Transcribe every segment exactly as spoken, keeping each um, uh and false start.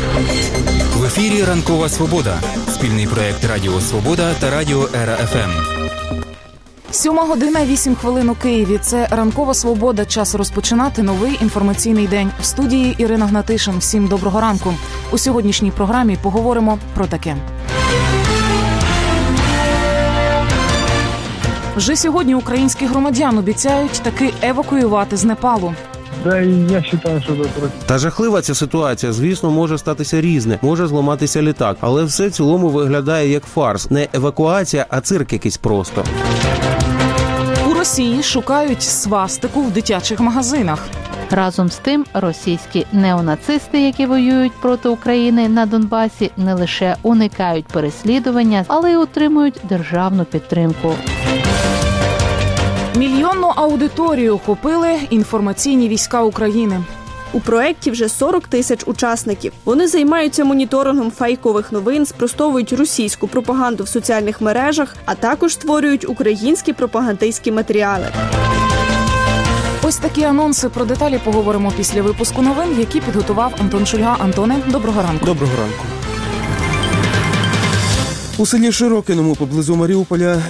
В ефірі «Ранкова Свобода» – спільний проєкт Радіо Свобода та Радіо Ера Еф Ем. Сьома година, вісім хвилин у Києві. Це «Ранкова Свобода». Час розпочинати новий інформаційний день. В студії Ірина Гнатишин. Всім доброго ранку. У сьогоднішній програмі поговоримо про таке. Вже сьогодні українських громадян обіцяють таки евакуювати з Непалу. Да, і я вважаю, що це... Та жахлива ця ситуація. Звісно, може статися різне. Може зламатися літак. Але все в цілому виглядає як фарс. Не евакуація, а цирк якийсь просто. У Росії шукають свастику в дитячих магазинах. Разом з тим, російські неонацисти, які воюють проти України на Донбасі, не лише уникають переслідування, але й отримують державну підтримку. Мільйонну аудиторію охопили інформаційні війська України. У проєкті вже сорок тисяч учасників. Вони займаються моніторингом фейкових новин, спростовують російську пропаганду в соціальних мережах, а також створюють українські пропагандистські матеріали. Ось такі анонси. Про деталі поговоримо після випуску новин, які підготував Антон Шульга. Антоне, доброго ранку. Доброго ранку. У селі Широкиному поблизу Маріуполя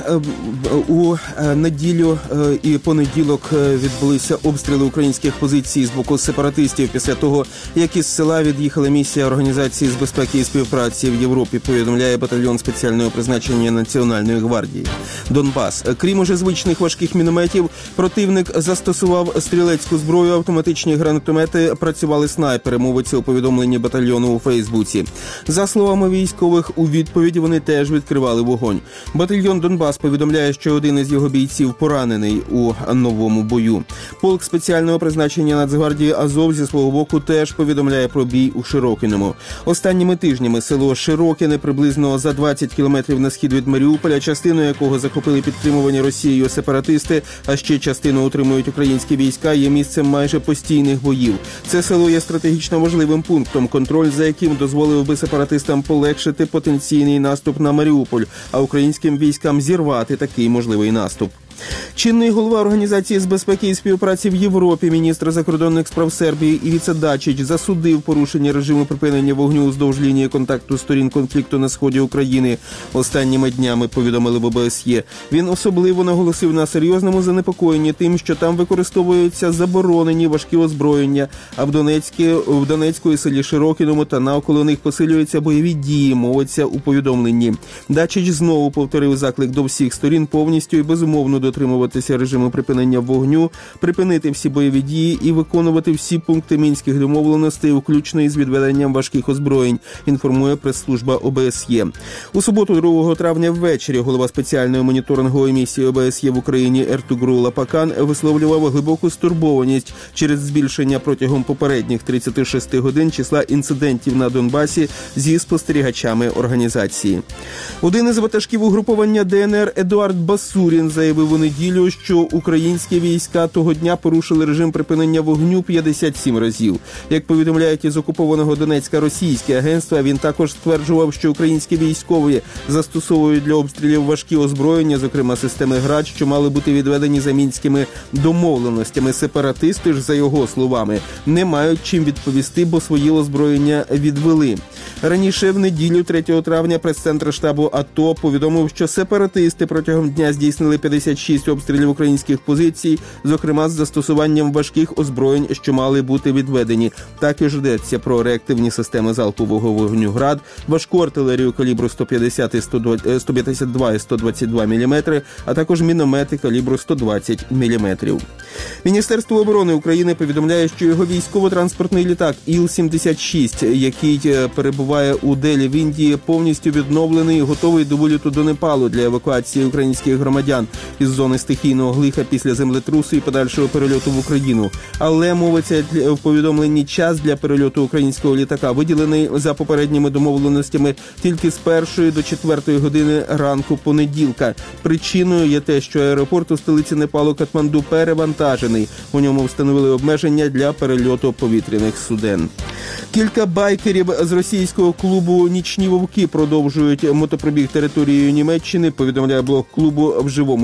у неділю і понеділок відбулися обстріли українських позицій з боку сепаратистів після того, як із села від'їхала місія Організації з безпеки і співпраці в Європі, повідомляє батальйон спеціального призначення Національної гвардії. Донбас. Крім уже звичних важких мінометів, противник застосував стрілецьку зброю, автоматичні гранатомети, працювали снайпери, мовиться у повідомленні батальйону у Фейсбуці. За словами військових, у відповіді вони теж теж відкривали вогонь. Батальйон «Донбас» повідомляє, що один із його бійців поранений у новому бою. Полк спеціального призначення Нацгвардії «Азов» зі свого боку теж повідомляє про бій у Широкиному. Останніми тижнями село Широкине, приблизно за двадцять кілометрів на схід від Маріуполя, частину якого захопили підтримувані Росією сепаратисти, а ще частину утримують українські війська, є місцем майже постійних боїв. Це село є стратегічно важливим пунктом, контроль за яким дозволив би сепаратистам полегшити потенційний наступ на Маріуполь, а українським військам зірвати такий можливий наступ. Чинний голова Організації з безпеки і співпраці в Європі, міністр закордонних справ Сербії Івіца Дачич засудив порушення режиму припинення вогню уздовж лінії контакту сторін конфлікту на сході України. Останніми днями повідомили в О Б С Є. Він особливо наголосив на серйозному занепокоєнні тим, що там використовуються заборонені важкі озброєння, а в Донецькі, в Донецьку і селі Широкиному та навколо них посилюються бойові дії, мовиться у повідомленні. Дачич знову повторив заклик до всіх сторін повністю і безумовно дотримуватися режиму припинення вогню, припинити всі бойові дії і виконувати всі пункти мінських домовленостей, включно із відведенням важких озброєнь, інформує прес-служба О Б С Є. У суботу, другого травня ввечері, голова спеціальної моніторингової місії О Б С Є в Україні Ертугрул Лапакан висловлював глибоку стурбованість через збільшення протягом попередніх тридцяти шести годин числа інцидентів на Донбасі зі спостерігачами організації. Один із ватажків угруповання Де Ен Ер Едуард Басурін заявив у неділю, що українські війська того дня порушили режим припинення вогню п'ятдесят сім разів. Як повідомляють із окупованого Донецька російські агентства, він також стверджував, що українські військові застосовують для обстрілів важкі озброєння, зокрема системи «Град», що мали бути відведені за мінськими домовленостями. Сепаратисти ж, за його словами, не мають чим відповісти, бо свої озброєння відвели. Раніше в неділю, третього травня, прес-центр штабу А Т О повідомив, що сепаратисти протягом дня здійснили п'ятдесят шість обстрілів українських позицій, зокрема з застосуванням важких озброєнь, що мали бути відведені. Також йдеться про реактивні системи залпового вогню «Град», важку артилерію калібру сто п'ятдесят і сто п'ятдесят два і сто двадцять два міліметри, а також міномети калібру сто двадцять міліметрів. Міністерство оборони України повідомляє, що його військово-транспортний літак Іл сімдесят шість, який перебуває у Делі в Індії, повністю відновлений і готовий до виліту до Непалу для евакуації українських громадян із зони стихійного лиха після землетрусу і подальшого перельоту в Україну. Але, мовиться в повідомленні, час для перельоту українського літака виділений за попередніми домовленостями тільки з першої до четвертої години ранку понеділка. Причиною є те, що аеропорт у столиці Непалу Катманду перевантажений. У ньому встановили обмеження для перельоту повітряних суден. Кілька байкерів з російського клубу «Нічні вовки» продовжують мотопробіг територією Німеччини, повідомляє блог клубу в живому журналі.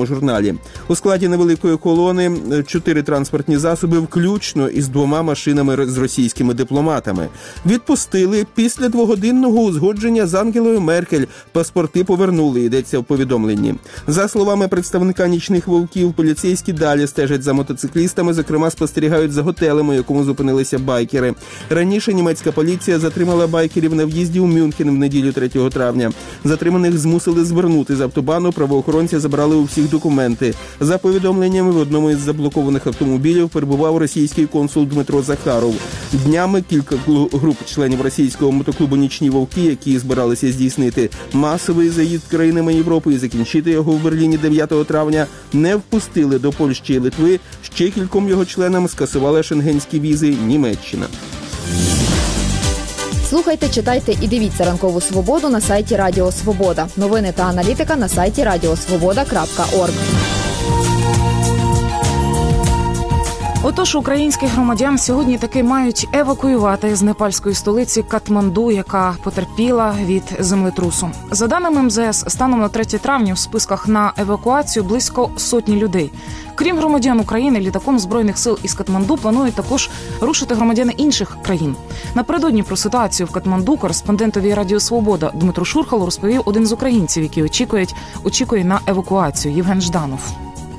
далі. У складі невеликої колони чотири транспортні засоби, включно із двома машинами з російськими дипломатами. Відпустили після двогодинного узгодження з Ангелою Меркель. Паспорти повернули, йдеться в повідомленні. За словами представника «Нічних вовків», поліцейські далі стежать за мотоциклістами, зокрема спостерігають за готелем, у якому зупинилися байкери. Раніше німецька поліція затримала байкерів на в'їзді у Мюнхен в неділю третього травня. Затриманих змусили звернути з автобану, правоохоронці забрали у всіх документи. За повідомленнями, в одному із заблокованих автомобілів перебував російський консул Дмитро Захаров. Днями кілька груп членів російського мотоклубу «Нічні вовки», які збиралися здійснити масовий заїзд країнами Європи і закінчити його в Берліні дев'ятого травня, не впустили до Польщі і Литви. Ще кільком його членам скасували шенгенські візи Німеччина. Слухайте, читайте і дивіться «Ранкову свободу» на сайті Радіо Свобода. Новини та аналітика на сайті радіосвобода крапка орг. Отож, українських громадян сьогодні таки мають евакуювати з непальської столиці Катманду, яка потерпіла від землетрусу. За даними ем зе ес, станом на третє травня в списках на евакуацію близько сотні людей. Крім громадян України, літаком Збройних сил із Катманду планують також рушити громадяни інших країн. Напередодні про ситуацію в Катманду кореспондентові Радіо Свобода Дмитру Шурхалу розповів один з українців, який очікують, очікує на евакуацію – Євген Жданов.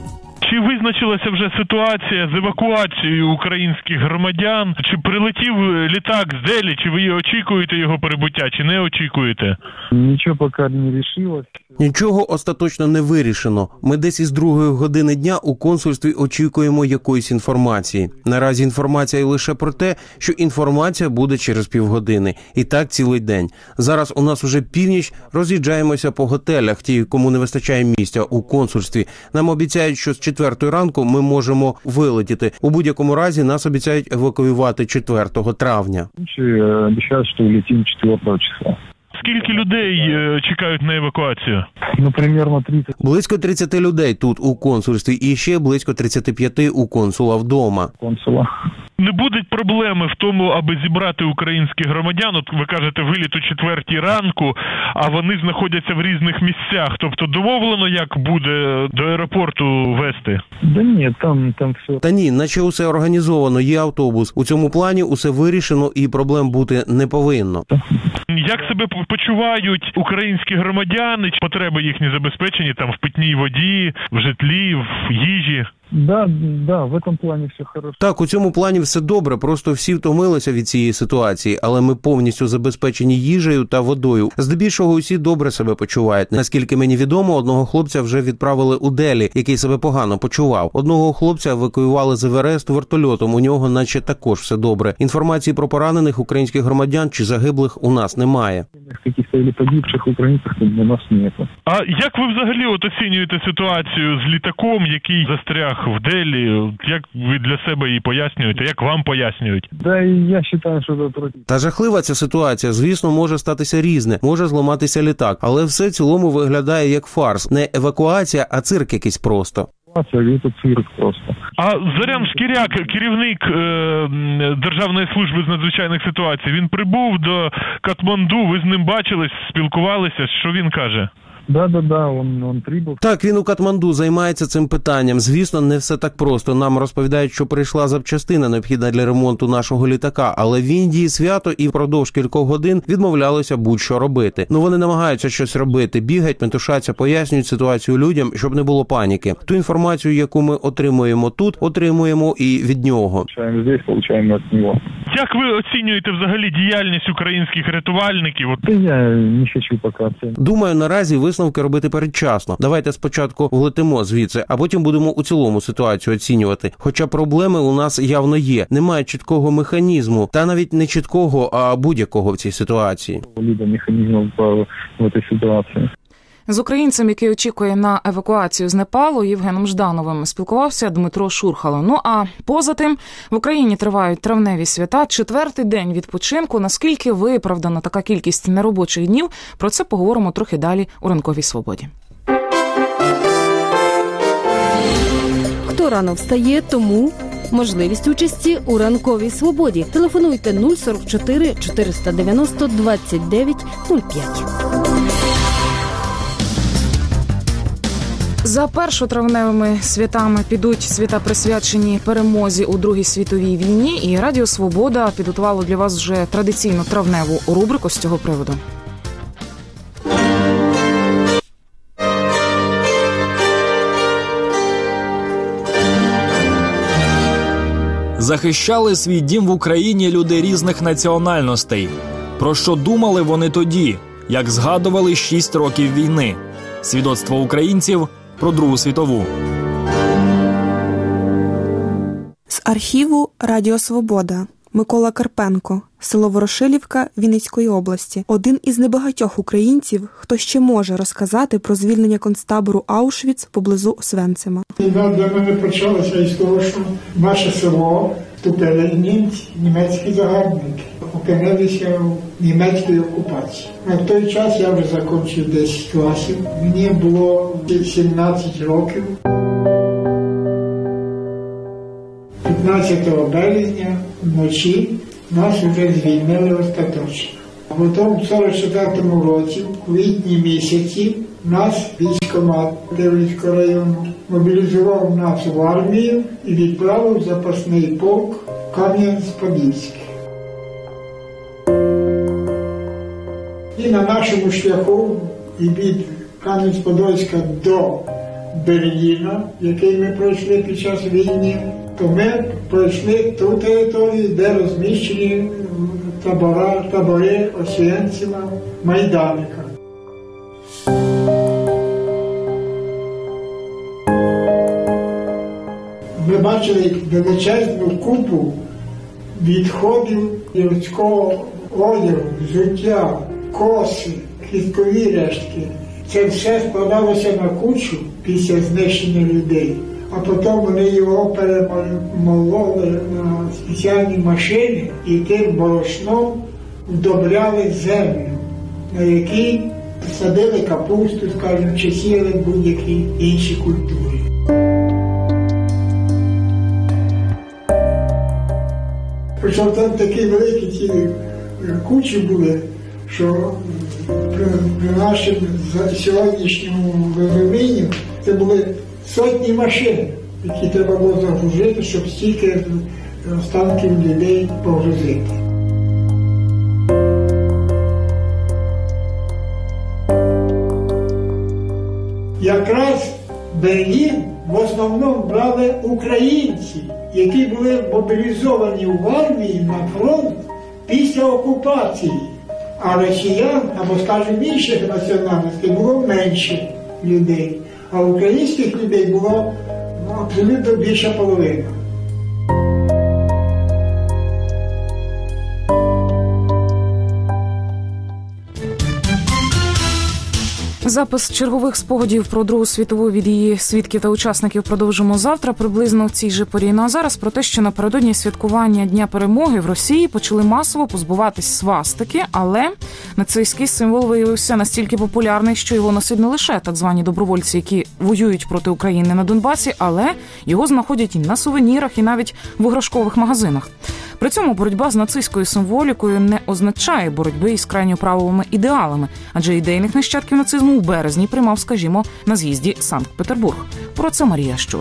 Чи визначилася вже ситуація з евакуацією українських громадян? Чи прилетів літак з Делі? Чи ви очікуєте його прибуття, чи не очікуєте? Нічого поки не вирішилось. Нічого остаточно не вирішено. Ми десь із другої години дня у консульстві очікуємо якоїсь інформації. Наразі інформація лише про те, що інформація буде через півгодини. І так цілий день. Зараз у нас уже північ, роз'їжджаємося по готелях, ті, кому не вистачає місця у консульстві. Нам обіцяють, що з четвертої ранку ми можемо вилетіти. У будь-якому разі нас обіцяють евакуювати четвертого травня. Обіцяють, що влетимо четвертого числа. Скільки людей е, чекають на евакуацію? Ну, примерно тридцять. Близько тридцять людей тут у консульстві і ще близько тридцять п'ять у консула вдома. Консула. Не будуть проблеми в тому, аби зібрати українських громадян? От ви кажете, виліт о четвертій ранку, а вони знаходяться в різних місцях. Тобто домовлено, як буде до аеропорту вести? Да ні, там, там все. Та ні, наче усе організовано, є автобус. У цьому плані усе вирішено і проблем бути не повинно. Як себе почувають українські громадяни? Потреби їхні забезпечені там в питній воді, в житлі, в їжі? Да, да, в этом плані все хорошо. Так, у цьому плані все добре, просто всі втомилися від цієї ситуації, але ми повністю забезпечені їжею та водою. Здебільшого усі добре себе почувають. Наскільки мені відомо, одного хлопця вже відправили у Делі, який себе погано почував. Одного хлопця евакуювали з Евересту вертольотом, у нього наче також все добре. Інформації про поранених українських громадян чи загиблих у нас немає. Каких-то или погибших українців у нас немає. А як ви взагалі от оцінюєте ситуацію з літаком, який застряг в Делі? Як ви для себе її пояснюєте? Як вам пояснюють? Да, я вважаю, що це трохи. Та жахлива ця ситуація. Звісно, може статися різне. Може зламатися літак. Але все в цілому виглядає як фарс. Не евакуація, а цирк якийсь просто. Це цирк просто. А Зорян Шкіряк, керівник е, Державної служби з надзвичайних ситуацій, він прибув до Катманду, ви з ним бачились, спілкувалися, що він каже? Да, да, да, он, он прибув. Так, він у Катманду займається цим питанням. Звісно, не все так просто. Нам розповідають, що прийшла запчастина, необхідна для ремонту нашого літака, але в Індії свято і впродовж кількох годин відмовлялися будь-що робити. Ну, вони намагаються щось робити, бігають, метушаться, пояснюють ситуацію людям, щоб не було паніки. Ту інформацію, яку ми отримуємо тут, отримуємо і від нього. Получаємо здесь, получаємо від нього. Як ви оцінюєте взагалі діяльність українських рятувальників? Та я не хочу поки оцінювати. Думаю, наразі висновки робити передчасно. Давайте спочатку влетимо звідси, а потім будемо у цілому ситуацію оцінювати. Хоча проблеми у нас явно є. Немає чіткого механізму, та навіть не чіткого, а будь-якого в цій ситуації. Либо механізму в, в цій ситуації. З українцем, який очікує на евакуацію з Непалу, Євгеном Ждановим, спілкувався Дмитро Шурхало. Ну а поза тим, в Україні тривають травневі свята, четвертий день відпочинку. Наскільки виправдана така кількість неробочих днів, про це поговоримо трохи далі у «Ранковій свободі». Хто рано встає, тому можливість участі у «Ранковій свободі». Телефонуйте нуль сорок чотири чотириста дев'яносто двадцять дев'ять нуль п'ять. За першотравневими святами підуть свята, присвячені перемозі у Другій світовій війні, і Радіо Свобода підготувало для вас вже традиційну травневу рубрику з цього приводу. Захищали свій дім в Україні люди різних національностей. Про що думали вони тоді, як згадували шість років війни? Свідоцтво українців про Другу світову. З архіву Радіо Свобода. Микола Карпенко, село Ворошилівка Вінницької області. Один із небагатьох українців, хто ще може розказати про звільнення концтабору Аушвіц поблизу Освенцима. Війна для мене почалася із того, що наше село вступили німці, німецькі загарбники, опинилися в німецькій окупації. На той час я вже закінчив десять класів, мені було сімнадцять років. п'ятнадцятого березня вночі нас вже звільнили остаточно. Потім в сорок четвертому році, у квітні місяці, нас військкомат Київського району мобілізував нас в армію і відправив в запасний полк в Кам'янець-Подільський. І на нашому шляху від Кам'янець-Подільська до Берліна, який ми пройшли під час війни, то ми пройшли ту територію, де розміщені табора, табори Освенцима, Майданика. Ми бачили величезну купу відходів людського одягу, взуття, коси, кісткові рештки. Це все складалося на кучу після знищення людей. А потім вони його перемололи на спеціальні машини і тим борошном вдобряли землю, на якій садили капусту, скажімо, чи сіяли будь-які інші культури. Причому там такі великі ці кучі були, що при, при нашому сьогоднішньому розумінні це були сотні машин, які треба було загрузити, щоб стільки останків людей погрузити. Якраз Берлін в основному брали українці, які були мобілізовані в армії на фронт після окупації. А росіян, або, скажімо, інших національностей було менше людей. А українських людей було ну, абсолютно більша половина. Запис чергових спогадів про Другу світову від її свідків та учасників продовжимо завтра, приблизно в цій же порі. Ну а зараз про те, що напередодні святкування Дня Перемоги в Росії почали масово позбуватись свастики, але нацистський символ виявився настільки популярний, що його носять не лише так звані добровольці, які воюють проти України на Донбасі, але його знаходять і на сувенірах, і навіть в іграшкових магазинах. При цьому боротьба з нацистською символікою не означає боротьби із крайньо правовими ідеалами, адже ідейних нащадків нацизму у березні приймав, скажімо, на з'їзді Санкт-Петербург. Про це Марія Щур.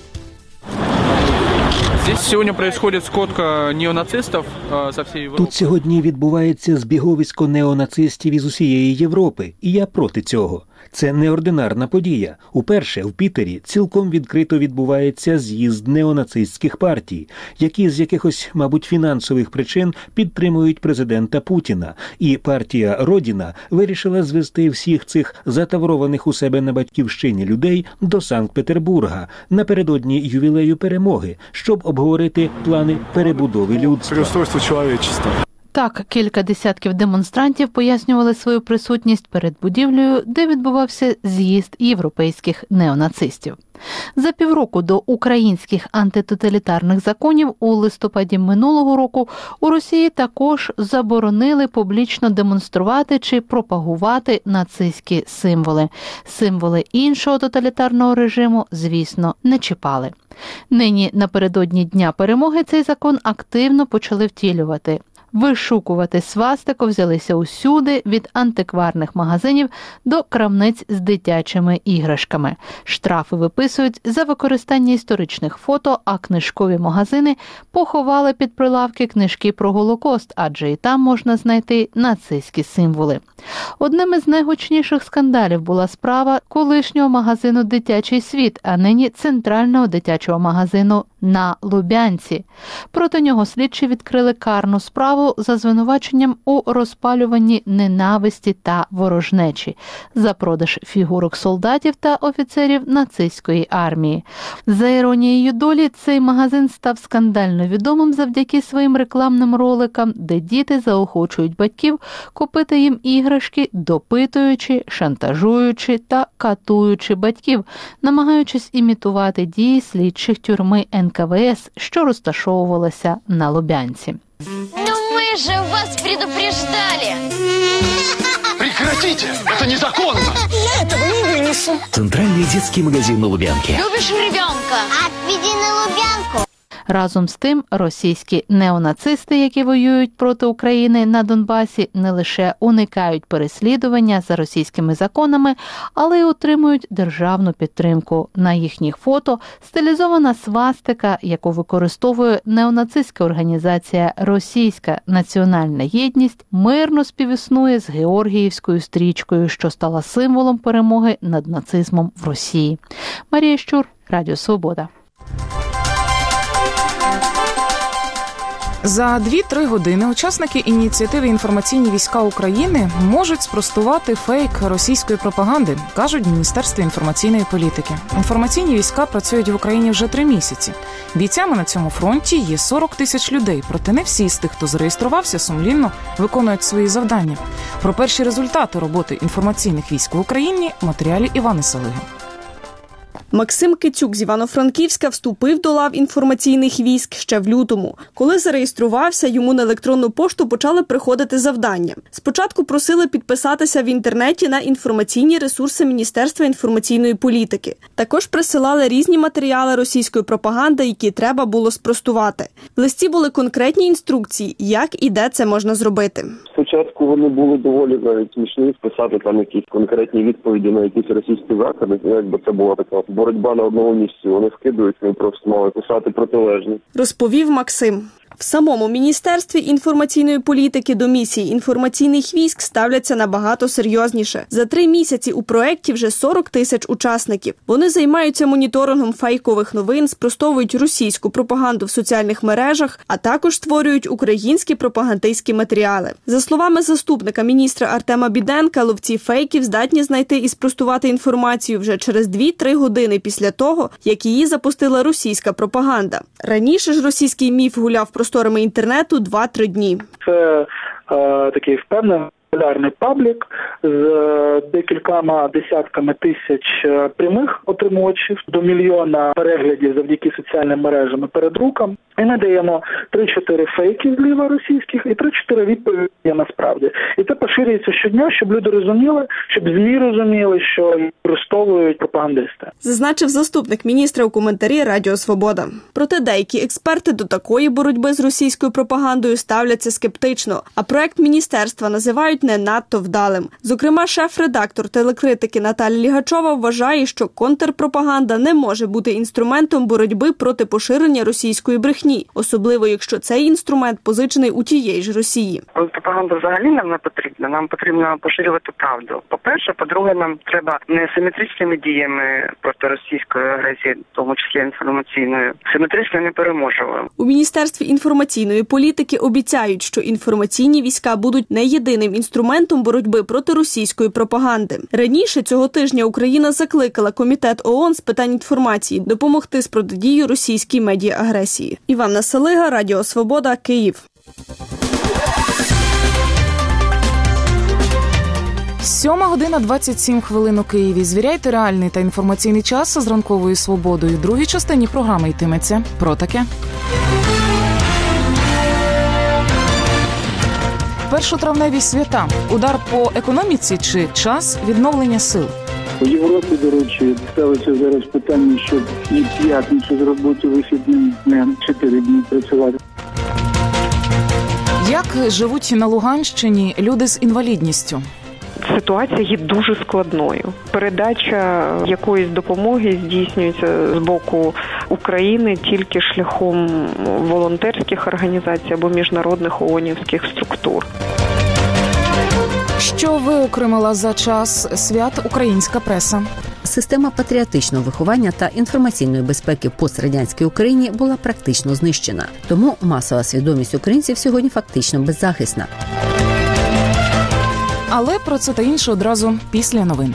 Тут сьогодні відбувається збіговисько неонацистів із усієї Європи, і я проти цього. Це неординарна подія. Уперше в Пітері цілком відкрито відбувається з'їзд неонацистських партій, які з якихось, мабуть, фінансових причин підтримують президента Путіна. І партія «Родіна» вирішила звести всіх цих затаврованих у себе на батьківщині людей до Санкт-Петербурга напередодні ювілею перемоги, щоб обговорити плани перебудови людства. Переустройство чоловічества. Так, кілька десятків демонстрантів пояснювали свою присутність перед будівлею, де відбувався з'їзд європейських неонацистів. За півроку до українських антитоталітарних законів у листопаді минулого року у Росії також заборонили публічно демонструвати чи пропагувати нацистські символи. Символи іншого тоталітарного режиму, звісно, не чіпали. Нині напередодні Дня Перемоги цей закон активно почали втілювати. Вишукувати свастику взялися усюди, від антикварних магазинів до крамниць з дитячими іграшками. Штрафи виписують за використання історичних фото, а книжкові магазини поховали під прилавки книжки про Голокост, адже і там можна знайти нацистські символи. Одним із найгучніших скандалів була справа колишнього магазину «Дитячий світ», а нині центрального дитячого магазину на Лубянці. Проти нього слідчі відкрили карну справу за звинуваченням у розпалюванні ненависті та ворожнечі, за продаж фігурок солдатів та офіцерів нацистської армії. За іронією долі, цей магазин став скандально відомим завдяки своїм рекламним роликам, де діти заохочують батьків купити їм іграшки, допитуючи, шантажуючи та катуючи батьків, намагаючись імітувати дії слідчих тюрми ен ка ве ес, що розташовувалася на Лубянці. Ну мы же вас предупреждали! Прекратите! Это незаконно! Я этого не вынесу! Центральный детский магазин на Лубянке. Любишь ребенка? Отведи на Лубянку! Разом з тим, російські неонацисти, які воюють проти України на Донбасі, не лише уникають переслідування за російськими законами, але й отримують державну підтримку. На їхніх фото стилізована свастика, яку використовує неонацистська організація «Російська національна єдність», мирно співіснує з георгіївською стрічкою, що стала символом перемоги над нацизмом в Росії. Марія Щур, Радіо Свобода. За дві-три години учасники ініціативи «Інформаційні війська України» можуть спростувати фейк російської пропаганди, кажуть в Міністерстві інформаційної політики. Інформаційні війська працюють в Україні вже три місяці. Бійцями на цьому фронті є сорок тисяч людей, проте не всі з тих, хто зареєструвався, сумлінно виконують свої завдання. Про перші результати роботи інформаційних військ в Україні – в матеріалі Івани Салиги. Максим Кицюк з Івано-Франківська вступив до лав інформаційних військ ще в лютому. Коли зареєструвався, йому на електронну пошту почали приходити завдання. Спочатку просили підписатися в інтернеті на інформаційні ресурси Міністерства інформаційної політики. Також присилали різні матеріали російської пропаганди, які треба було спростувати. В листі були конкретні інструкції, як і де це можна зробити. Спочатку вони були доволі навіть смішні, списати там якісь конкретні відповіді на якісь російські заклади, якби це була така боротьба на одному місці. Вони скидують, ми просто мали писати протилежні. Розповів Максим. В самому Міністерстві інформаційної політики до місії інформаційних військ ставляться набагато серйозніше. За три місяці у проєкті вже сорок тисяч учасників. Вони займаються моніторингом фейкових новин, спростовують російську пропаганду в соціальних мережах, а також створюють українські пропагандистські матеріали. За словами заступника міністра Артема Біденка, ловці фейків здатні знайти і спростувати інформацію вже через дві-три години після того, як її запустила російська пропаганда. Раніше ж російський міф гуляв просторами інтернету два-три дні. Це е, такий впевнений популярний паблік з е, декількома десятками тисяч е, прямих отримувачів, до мільйона переглядів завдяки соціальним мережам і передрукам. І ми даємо три-чотири фейки зліва російських і три-чотири відповіді насправді. І це поширюється щодня, щоб люди розуміли, щоб ЗМІ розуміли, що використовують пропагандисти. Зазначив заступник міністра у коментарі Радіо Свобода. Проте деякі експерти до такої боротьби з російською пропагандою ставляться скептично, а проект міністерства називають не надто вдалим. Зокрема, шеф-редактор телекритики Наталя Лігачова вважає, що контрпропаганда не може бути інструментом боротьби проти поширення російської брехні, особливо якщо цей інструмент позичений у тієї ж Росії. Пропаганда взагалі нам не потрібна. Нам потрібно поширювати правду. По-перше, по-друге, нам треба не симетричними діями проти російської агресії, в тому числі інформаційною. Симетрично не переможемо. У Міністерстві інформаційної політики обіцяють, що інформаційні війська будуть не єдиним інструментом боротьби проти російської пропаганди. Раніше цього тижня Україна закликала Комітет ООН з питань інформації допомогти з протидією російській медіа-агресії. Івана Салига, Радіо Свобода, Київ. Сьома година двадцять сім хвилин у Києві. Звіряйте реальний та інформаційний час з ранковою свободою. В другій частині програми йтиметься про таке. Першотравневі свята. Удар по економіці чи час відновлення сил? У Європі, до речі, ставиться зараз питання, щоб і п'ятницю з роботи вихідним днем чотири дні працювати. Як живуть на Луганщині люди з інвалідністю? Ситуація є дуже складною. Передача якоїсь допомоги здійснюється з боку України тільки шляхом волонтерських організацій або міжнародних ООНівських структур. Що виокремила за час свят українська преса? Система патріотичного виховання та інформаційної безпеки в пострадянській Україні була практично знищена. Тому масова свідомість українців сьогодні фактично беззахисна. Але про це та інше одразу після новин.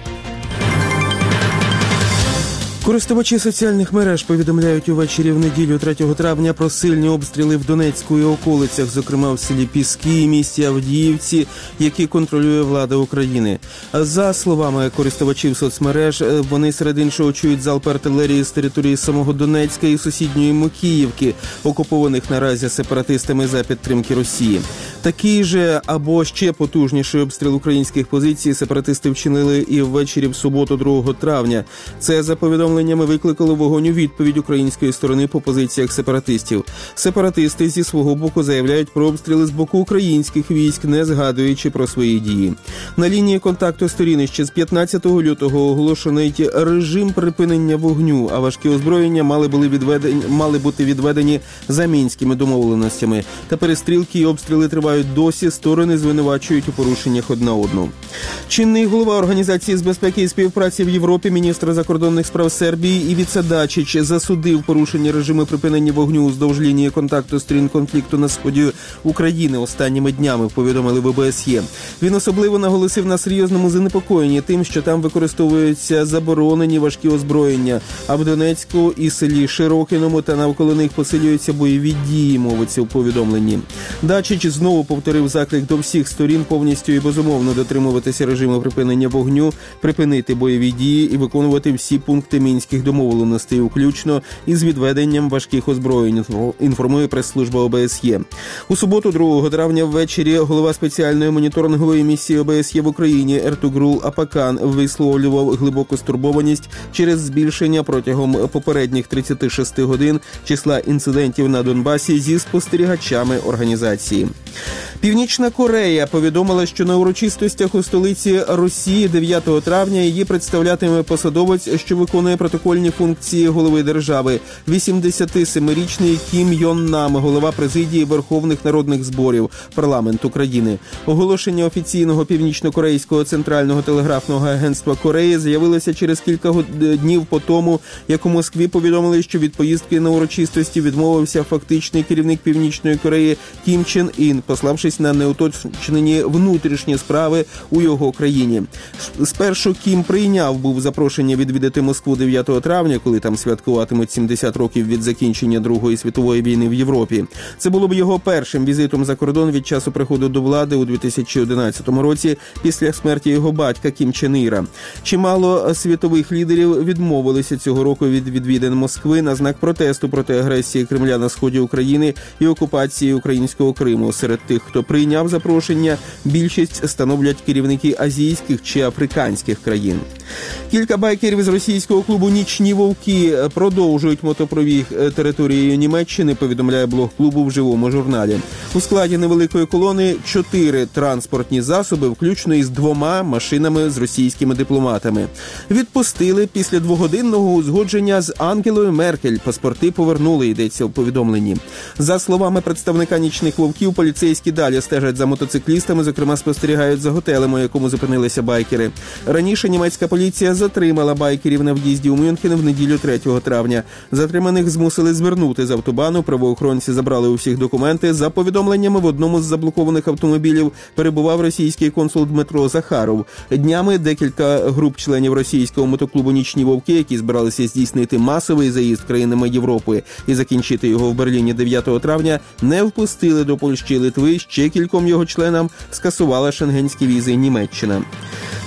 Користувачі соціальних мереж повідомляють увечері в неділю третього травня про сильні обстріли в Донецьку і околицях, зокрема в селі Піски і місті Авдіївці, які контролює влада України. За словами користувачів соцмереж, вони серед іншого чують залп артилерії з території самого Донецька і сусідньої Микіївки, окупованих наразі сепаратистами за підтримки Росії. Такий же або ще потужніший обстріл українських позицій сепаратисти вчинили і ввечері в суботу другого травня. Це за повідомленнями викликало вогонь у відповідь української сторони по позиціях сепаратистів. Сепаратисти зі свого боку заявляють про обстріли з боку українських військ, не згадуючи про свої дії. На лінії контакту сторін ще з п'ятнадцятого лютого оголошений режим припинення вогню, а важкі озброєння мали, були відведені, мали бути відведені за мінськими домовленостями. Та перестрілки і обстріли тривають досі, сторони звинувачують у порушеннях одна одну. Чинний голова Організації з безпеки і співпраці в Європі, міністр закордонних справ Сербії Івіца Дачич засудив порушення режиму припинення вогню уздовж лінії контакту сторін конфлікту на сході України останніми днями, повідомили в о бе ес є. Він особливо наголосив на серйозному занепокоєнні тим, що там використовуються заборонені важкі озброєння, а в Донецьку і селі Широкиному та навколо них посилюються бойові дії, мовиться у повідомленні. Дачич знову повторив заклик до всіх сторін повністю і безумовно дотримуватися режиму припинення вогню, припинити бойові дії і виконувати всі пункти мінських домовленостей, включно із відведенням важких озброєнь, інформує прес-служба о бе ес є. У суботу, другого травня, ввечері голова спеціальної моніторингової місії о бе ес є в Україні Ертугрул Апакан висловлював глибоку стурбованість через збільшення протягом попередніх тридцяти шести годин числа інцидентів на Донбасі зі спостерігачами організації. Північна Корея повідомила, що на урочистостях у столиці Росії дев'ятого травня її представлятиме посадовець, що виконує протокольні функції голови держави. вісімдесятисемирічний Кім Йон Нам, голова президії Верховних народних зборів, парламенту країни. Оголошення офіційного північно-корейського центрального телеграфного агентства Кореї з'явилося через кілька днів по тому, як у Москві повідомили, що від поїздки на урочистості відмовився фактичний керівник Північної Кореї Кім Чен Ін, пославшись на неуточнені внутрішні справи у його країні. Спершу Кім прийняв був запрошення відвідати Москву дев'ятого травня, коли там святкуватимуть сімдесят років від закінчення Другої світової війни в Європі. Це було б його першим візитом за кордон від часу приходу до влади у дві тисячі одинадцятому році після смерті його батька Кім Чен Іра. Чимало світових лідерів відмовилися цього року від відвідин Москви на знак протесту проти агресії Кремля на сході України і окупації українського Криму. Серед тих, хто прийняв запрошення, більшість становлять керівники азійських чи африканських країн. Кілька байкерів з російського клубу «Нічні вовки» продовжують мотопробіг територією Німеччини, повідомляє блог клубу в живому журналі. У складі невеликої колони чотири транспортні засоби, включно із двома машинами з російськими дипломатами. Відпустили після двогодинного узгодження з Ангелою Меркель. Паспорти повернули, йдеться у повідомленні. За словами представника «Нічних вовків», поліцейські далі стежать за мотоциклістами, зокрема спостерігають за готелем, у якому зупинилися байкери. Раніше німецька поліція затримала байкерів на в'їзді у Мюнхен в неділю третього травня. Затриманих змусили звернути з автобану, правоохоронці забрали у всіх документи. За повідомленнями, в одному з заблокованих автомобілів перебував російський консул Дмитро Захаров. Днями декілька груп членів російського мотоклубу «Нічні вовки», які збиралися здійснити масовий заїзд країнами Європи і закінчити його в Берліні дев'ятого травня, не впустили до Польщі і Литви. Ще кільком його членам скасувала шенгенські візи Німеччина.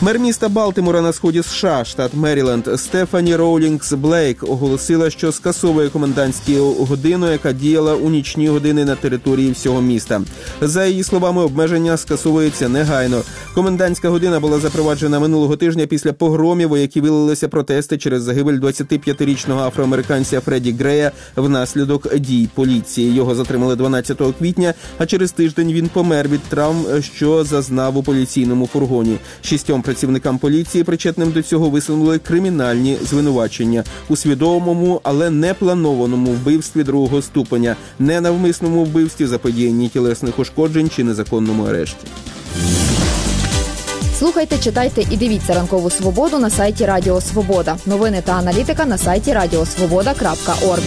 Мер міста Балтимора на сході США, штат Меріленд, Стефані Роулінгс Блейк оголосила, що скасовує комендантську годину, яка діяла у нічні години на території всього міста. За її словами, обмеження скасовується негайно. Комендантська година була запроваджена минулого тижня після погромів, у які вилилися протести через загибель двадцятип'ятирічного афроамериканця Фредді Грея внаслідок дій поліції. Його затримали дванадцятого квітня, а через тиждень він помер від травм, що зазнав у поліційному фургоні. Шістьом працівникам поліції, причетним до цього, висунули кримінальні звинувачення у свідомому, але не планованому вбивстві другого ступеня, ненавмисному вбивстві, заподіянні тілесних ушкоджень чи незаконному арешті. Слухайте, читайте і дивіться «Ранкову свободу» на сайті Радіо Свобода. Новини та аналітика на сайті радіосвобода крапка орг.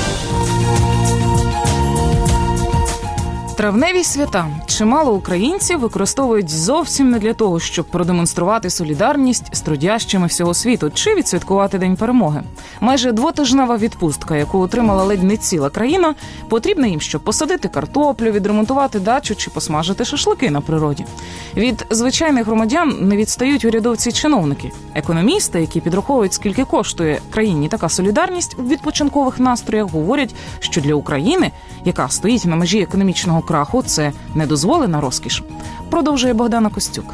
Травневі свята. Чимало українців використовують зовсім не для того, щоб продемонструвати солідарність з трудящими всього світу чи відсвяткувати День перемоги. Майже двотижнева відпустка, яку отримала ледь не ціла країна, потрібна їм, щоб посадити картоплю, відремонтувати дачу чи посмажити шашлики на природі. Від звичайних громадян не відстають урядовці-чиновники. Економісти, які підраховують, скільки коштує країні така солідарність у відпочинкових настроях, говорять, що для України, яка стоїть на межі економічного краху, це недозволена розкіш. Продовжує Богдана Костюк.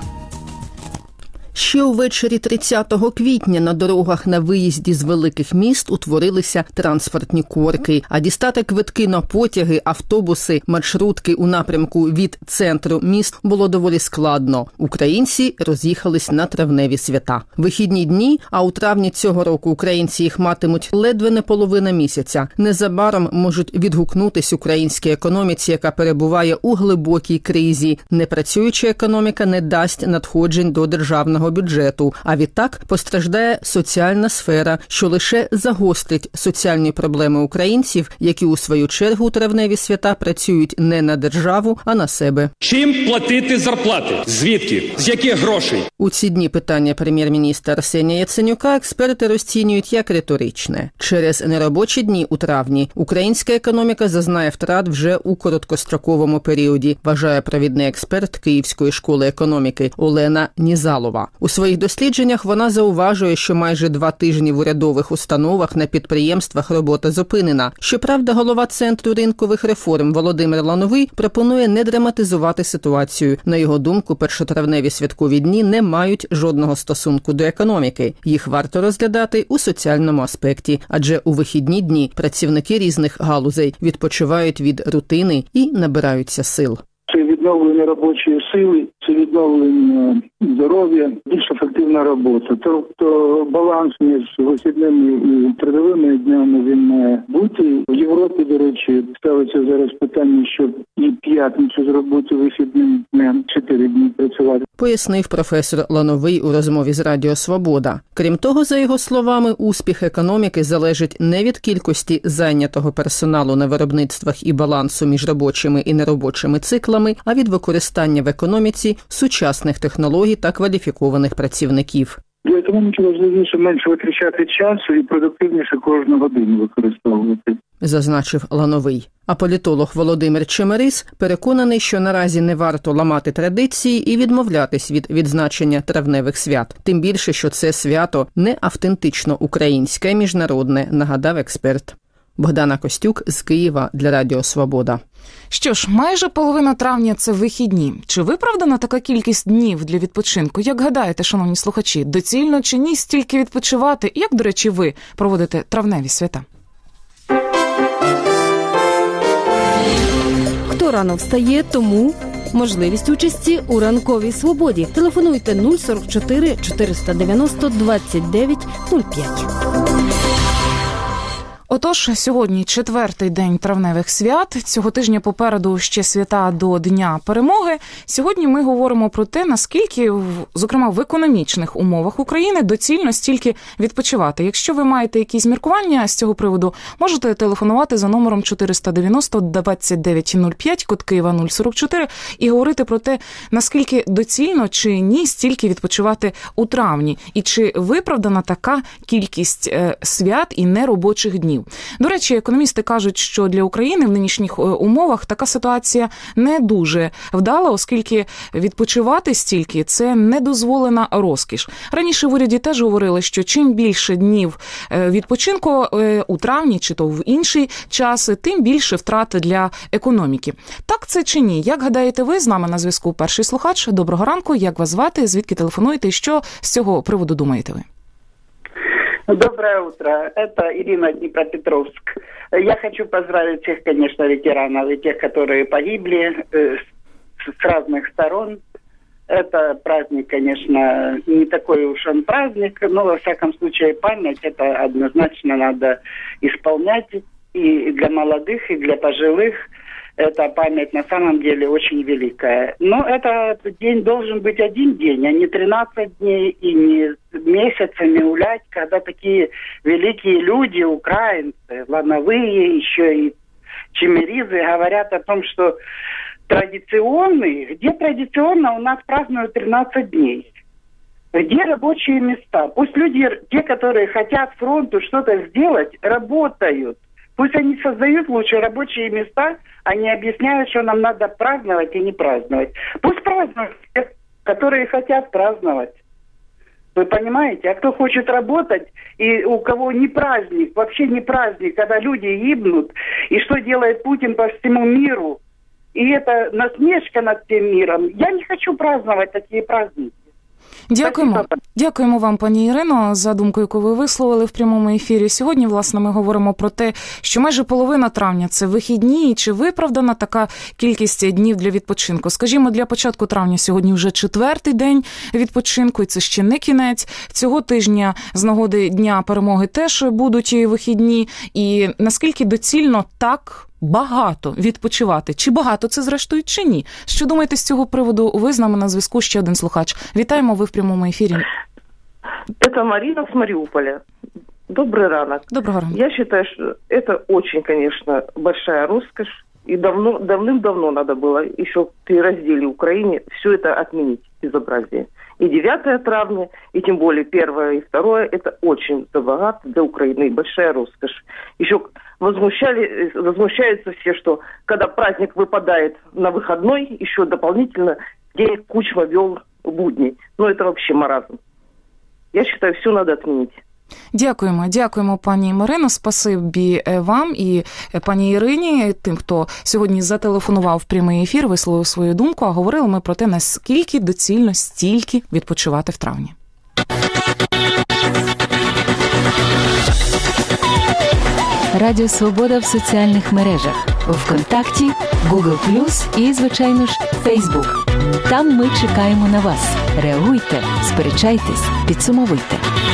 Ще увечері тридцятого квітня на дорогах на виїзді з великих міст утворилися транспортні корки, а дістати квитки на потяги, автобуси, маршрутки у напрямку від центру міст було доволі складно. Українці роз'їхались на травневі свята. Вихідні дні, а у травні цього року українці їх матимуть ледве не половина місяця. Незабаром можуть відгукнутись українській економіці, яка перебуває у глибокій кризі. Непрацююча економіка не дасть надходжень до державного бюджету, а відтак постраждає соціальна сфера, що лише загострить соціальні проблеми українців, які у свою чергу у травневі свята працюють не на державу, а на себе. Чим платити зарплати? Звідки? З яких грошей? У ці дні питання прем'єр-міністра Арсенія Яценюка експерти розцінюють як риторичне. Через неробочі дні у травні українська економіка зазнає втрат вже у короткостроковому періоді, вважає провідний експерт Київської школи економіки Олена Нізалова. У своїх дослідженнях вона зауважує, що майже два тижні в урядових установах на підприємствах робота зупинена. Щоправда, голова Центру ринкових реформ Володимир Лановий пропонує не драматизувати ситуацію. На його думку, першотравневі святкові дні не мають жодного стосунку до економіки. Їх варто розглядати у соціальному аспекті, адже у вихідні дні працівники різних галузей відпочивають від рутини і набираються сил. Це відновлення робочої сили, це відновлення здоров'я, більш ефективна робота. Тобто баланс між вихідними і трудовими днями він має бути. В Європі, до речі, ставиться зараз питання, щоб і п'ятницю зробити вихідним днем, чотири дні працювати. Пояснив професор Лановий у розмові з Радіо Свобода. Крім того, за його словами, успіх економіки залежить не від кількості зайнятого персоналу на виробництвах і балансу між робочими і неробочими циклами, а від використання в економіці сучасних технологій та кваліфікованих працівників. Для економіки важливіше менше витрачати часу і продуктивніше кожну годину використовувати, зазначив Лановий. А політолог Володимир Чемерис переконаний, що наразі не варто ламати традиції і відмовлятись від відзначення травневих свят. Тим більше, що це свято не автентично українське, міжнародне, нагадав експерт. Богдана Костюк з Києва для Радіо Свобода. Що ж, майже половина травня – це вихідні. Чи виправдана така кількість днів для відпочинку? Як гадаєте, шановні слухачі, доцільно чи ні стільки відпочивати? Як, до речі, ви проводите травневі свята? Хто рано встає, тому можливість участі у ранковій свободі. Телефонуйте нуль сорок чотири чотириста дев'яносто двадцять дев'ять нуль п'ять. Отож, сьогодні четвертий день травневих свят. Цього тижня попереду ще свята до Дня перемоги. Сьогодні ми говоримо про те, наскільки, зокрема, в економічних умовах України доцільно стільки відпочивати. Якщо ви маєте якісь міркування з цього приводу, можете телефонувати за номером чотириста дев'яносто двадцять дев'ять нуль п'ять, код Києва нуль сорок чотири, і говорити про те, наскільки доцільно чи ні стільки відпочивати у травні. І чи виправдана така кількість свят і неробочих днів. днів. До речі, економісти кажуть, що для України в нинішніх умовах така ситуація не дуже вдала, оскільки відпочивати стільки – це недозволена розкіш. Раніше в уряді теж говорили, що чим більше днів відпочинку у травні чи то в інший час, тим більше втрати для економіки. Так це чи ні? Як гадаєте ви? З нами на зв'язку перший слухач. Доброго ранку. Як вас звати? Звідки телефонуєте? І що з цього приводу думаєте ви? Доброе утро. Это Ирина, Днепропетровск. Я хочу поздравить всех, конечно, ветеранов и тех, которые погибли э, с разных сторон. Это праздник, конечно, не такой уж он праздник, но, во всяком случае, память это однозначно надо исполнять и для молодых, и для пожилых. Эта память на самом деле очень великая. Но этот день должен быть один день, а не тринадцать дней и не месяцами гулять, когда такие великие люди, украинцы, лановые, еще и чемеризы говорят о том, что традиционный, где традиционно у нас празднуют тринадцать дней. Где рабочие места? Пусть люди, те, которые хотят фронту что-то сделать, работают. Пусть они создают лучше рабочие места, а не объясняют, что нам надо праздновать и не праздновать. Пусть празднуют те, которые хотят праздновать. Вы понимаете? А кто хочет работать, и у кого не праздник, вообще не праздник, когда люди гибнут, и что делает Путин по всему миру, и это насмешка над всем миром. Я не хочу праздновать такие праздники. Дякуємо. Дякуємо вам, пані Ірино, за думку, яку ви висловили в прямому ефірі. Сьогодні, власне, ми говоримо про те, що майже половина травня – це вихідні, і чи виправдана така кількість днів для відпочинку. Скажімо, для початку травня сьогодні вже четвертий день відпочинку, і це ще не кінець. Цього тижня з нагоди Дня Перемоги теж будуть вихідні. І наскільки доцільно так багато відпочивати? Чи багато це, зрештою, чи ні? Що думаєте з цього приводу? Ви з нами на зв'язку, ще один слухач. Вітаємо, ви в прямому ефірі. Это Марина с Мариуполя. Добрый ранок. Доброго ранка. Я считаю, что это очень, конечно, большая роскошь. И давно, давным-давно надо было еще при разделе Украине все это отменить, безобразие. И девятое травня, и тем более первое и второе, это очень забогато для Украины, и большая роскошь. Еще возмущали, возмущаются все, что когда праздник выпадает на выходной, еще дополнительно день Кучма вел будни. Ну, это вообще маразм. Я считаю, все надо отменить. Дякуємо, дякуємо, пані Марино, спасибі вам і пані Ірині, тим, хто сьогодні зателефонував в прямий ефір, висловив свою думку, а говорили ми про те, наскільки доцільно стільки відпочивати в травні. Радіо Свобода в соціальних мережах. ВКонтакті, Google плюс і, звичайно ж, Фейсбук. Там ми чекаємо на вас. Реагуйте, сперечайтесь, підсумовуйте.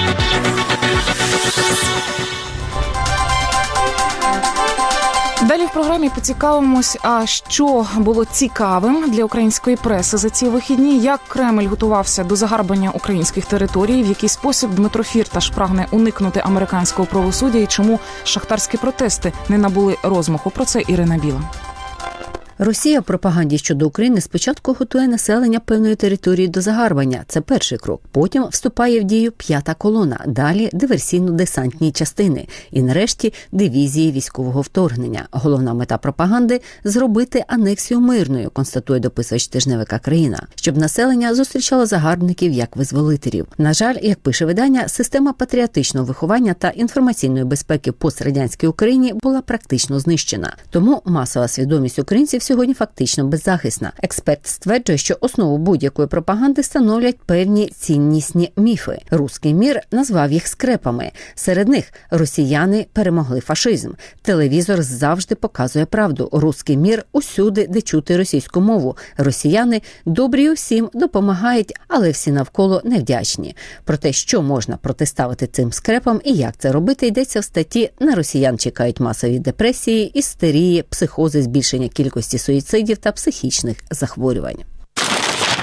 Далі в програмі поцікавимось, а що було цікавим для української преси за ці вихідні, як Кремль готувався до загарбання українських територій, в який спосіб Дмитро Фірташ прагне уникнути американського правосуддя і чому шахтарські протести не набули розмаху. Про це Ірина Біла. Росія в пропаганді щодо України спочатку готує населення певної території до загарбання. Це перший крок. Потім вступає в дію п'ята колона. Далі диверсійно-десантні частини. І нарешті дивізії військового вторгнення. Головна мета пропаганди – зробити анексію мирною, констатує дописувач тижневика «Країна», щоб населення зустрічало загарбників як визволителів. На жаль, як пише видання, система патріотичного виховання та інформаційної безпеки в пострадянській Україні була практично знищена. Тому масова свідомість українців сьогодні фактично беззахисна. Експерт стверджує, що основу будь-якої пропаганди становлять певні ціннісні міфи. Руський мір назвав їх скрепами. Серед них росіяни перемогли фашизм. Телевізор завжди показує правду. Руський мір усюди, де чути російську мову. Росіяни добрі усім, допомагають, але всі навколо невдячні. Про те, що можна протиставити цим скрепам і як це робити, йдеться в статті «На росіян чекають масові депресії, істерії, психози, збільшення кількості суїцидів та психічних захворювань».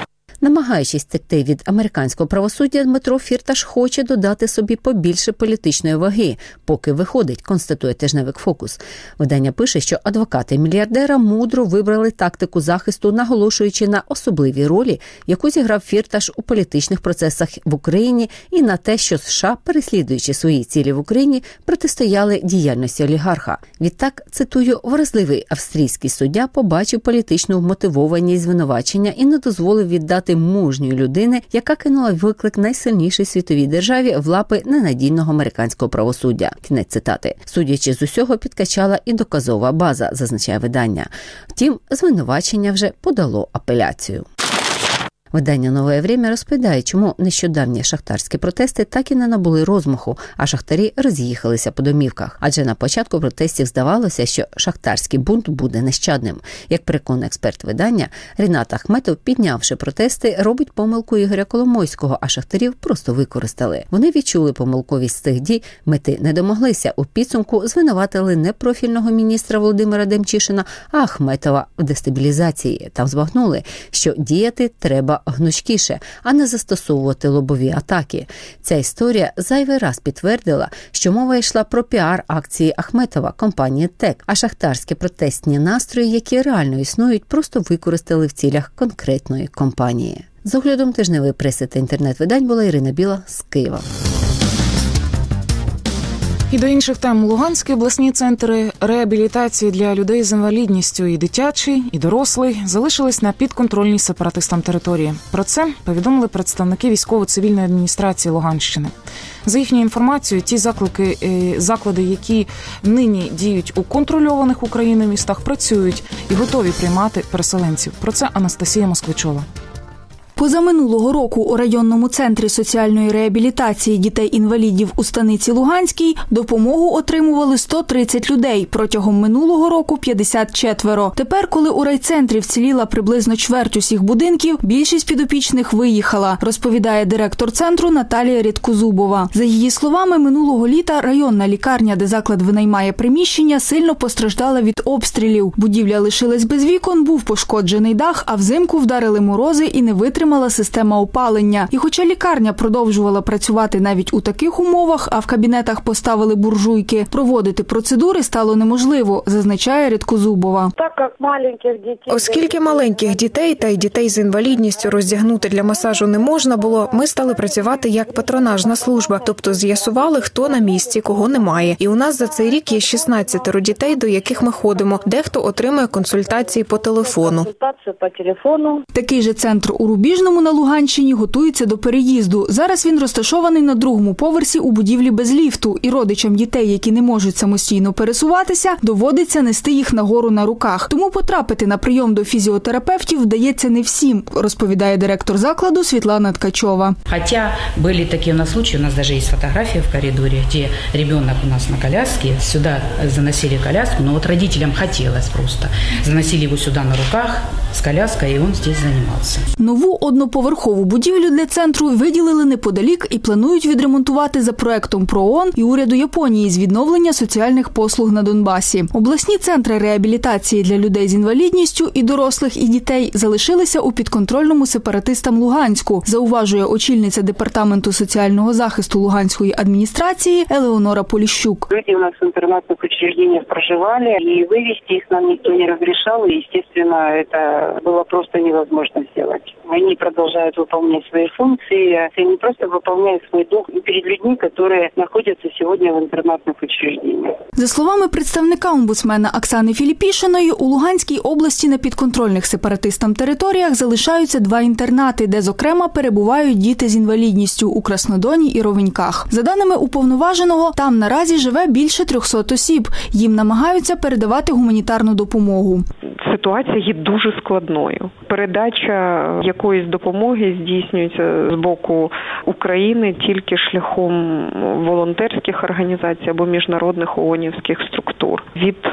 Намагаючись втекти від американського правосуддя, Дмитро Фірташ хоче додати собі побільше політичної ваги, поки виходить, констатує тижневик «Фокус». Видання пише, що адвокати мільярдера мудро вибрали тактику захисту, наголошуючи на особливій ролі, яку зіграв Фірташ у політичних процесах в Україні і на те, що США, переслідуючи свої цілі в Україні, протистояли діяльності олігарха. Відтак, цитую, вразливий австрійський суддя побачив політичну вмотивованість звинувачення і не дозволив віддати мужньої людини, яка кинула виклик найсильнішій світовій державі в лапи ненадійного американського правосуддя. Кінець цитати. Судячи з усього, підкачала і доказова база, зазначає видання. Втім, звинувачення вже подало апеляцію. Видання «Нове время» розповідає, чому нещодавні шахтарські протести так і не набули розмаху, а шахтарі роз'їхалися по домівках. Адже на початку протестів здавалося, що шахтарський бунт буде нещадним. Як переконує експерт видання, Рінат Ахметов, піднявши протести, робить помилку Ігоря Коломойського, а шахтарів просто використали. Вони відчули помилковість цих дій, мети не домоглися. У підсумку звинуватили не профільного міністра Володимира Демчишина, а Ахметова в дестабілізації. Там збагнули, що діяти треба гнучкіше, а не застосовувати лобові атаки. Ця історія зайвий раз підтвердила, що мова йшла про піар-акції Ахметова, компанії ТЕК, а шахтарські протестні настрої, які реально існують, просто використали в цілях конкретної компанії. З оглядом тижневої преси та інтернет-видань була Ірина Біла з Києва. І до інших тем. Луганські обласні центри реабілітації для людей з інвалідністю, і дитячий, і дорослий, залишились на підконтрольній сепаратистам території. Про це повідомили представники військово-цивільної адміністрації Луганщини. За їхньою інформацією, ті заклики, заклади, які нині діють у контрольованих Україною містах, працюють і готові приймати переселенців. Про це Анастасія Москвичова. Позаминулого року у районному центрі соціальної реабілітації дітей-інвалідів у станиці Луганській допомогу отримували сто тридцять людей, протягом минулого року – п'ятдесят четверо. Тепер, коли у райцентрі вціліла приблизно чверть усіх будинків, більшість підопічних виїхала, розповідає директор центру Наталія Рідкозубова. За її словами, минулого літа районна лікарня, де заклад винаймає приміщення, сильно постраждала від обстрілів. Будівля лишилась без вікон, був пошкоджений дах, а взимку вдарили морози і не витримали Отримала система опалення. І хоча лікарня продовжувала працювати навіть у таких умовах, а в кабінетах поставили буржуйки, проводити процедури стало неможливо, зазначає Рідкозубова. Оскільки маленьких дітей та й дітей з інвалідністю роздягнути для масажу не можна було, ми стали працювати як патронажна служба, тобто з'ясували, хто на місці, кого немає. І у нас за цей рік є шістнадцять дітей, до яких ми ходимо. Дехто отримує консультації по телефону. Такий же центр у Рубіжному на Луганщині готується до переїзду. Зараз він розташований на другому поверсі у будівлі без ліфту, і родичам дітей, які не можуть самостійно пересуватися, доводиться нести їх нагору на руках. Тому потрапити на прийом до фізіотерапевтів вдається не всім, розповідає директор закладу Світлана Ткачова. Хоча були такі у нас случаї, у нас навіть є фотографії в коридорі, де ребенок у нас на коляске, сюди заносили коляску, але от родителям хотілося просто. Заносили його сюди на руках з коляскою, і він тут займався. Нову одноповерхову будівлю для центру виділили неподалік і планують відремонтувати за проектом ПРООН і уряду Японії з відновлення соціальних послуг на Донбасі. Обласні центри реабілітації для людей з інвалідністю і дорослих, і дітей залишилися у підконтрольному сепаратистам Луганську, зауважує очільниця департаменту соціального захисту Луганської адміністрації Елеонора Поліщук. Люди у нас в інтернатних учреждениях проживали, і вивезти їх нам ніхто не розрішав, і, звісно, це було просто невозможно зробити. Они продолжают выполнять свои функции, они просто выполняют свой долг перед людьми, которые находятся сегодня в интернатных учреждениях. За словами представника омбудсмена Оксани Філіпішиної, у Луганській області на підконтрольних сепаратистам територіях залишаються два інтернати, де, зокрема, перебувають діти з інвалідністю у Краснодоні і Ровеньках. За даними уповноваженого, там наразі живе більше трьохсот осіб. Їм намагаються передавати гуманітарну допомогу. Ситуація є дуже складною. Передача якоїсь допомоги здійснюється з боку України тільки шляхом волонтерських організацій або міжнародних ООНівських структур. Від